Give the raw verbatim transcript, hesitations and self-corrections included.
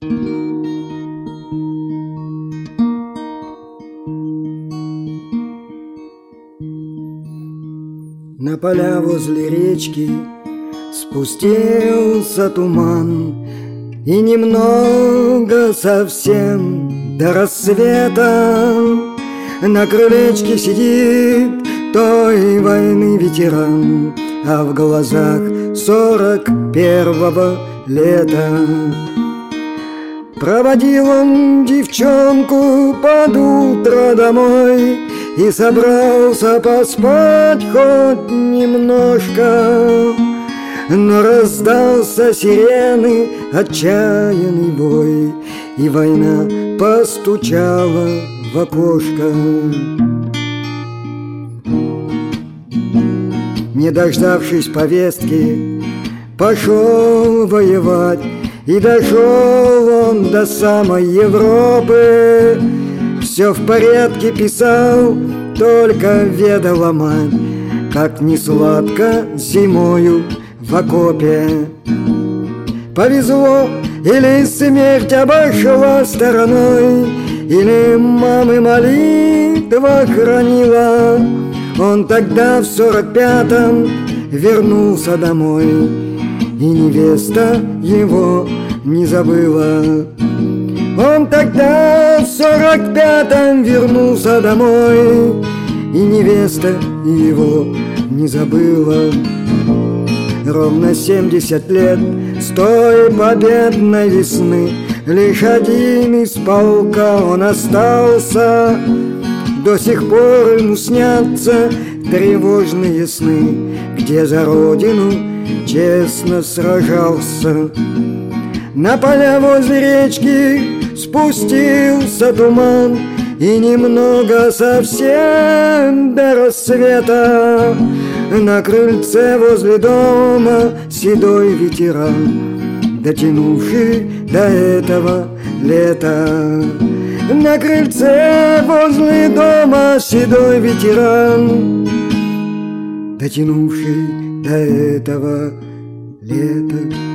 На поля возле речки спустился туман, и немного совсем до рассвета на крылечке сидит той войны ветеран, а в глазах сорок первого лета. Проводил он девчонку под утро домой и собрался поспать хоть немножко, но раздался сирены отчаянный бой, и война постучала в окошко. Не дождавшись повестки, пошел воевать, и дошел он до самой Европы. Все в порядке писал, только ведала мать, как несладко зимою в окопе. Повезло, или смерть обошла стороной, или мамы молитва хранила. Он тогда в сорок пятом вернулся домой, и невеста его не забыла. Он тогда в сорок пятом вернулся домой, и невеста его не забыла. Ровно семьдесят лет с той победной весны лишь один из полка он остался. До сих пор ему снятся тревожные сны, где за родину честно сражался. На поля возле речки спустился туман, и немного совсем до рассвета на крыльце возле дома седой ветеран, дотянувший до этого лета. На крыльце возле дома седой ветеран, дотянувший до этого лета.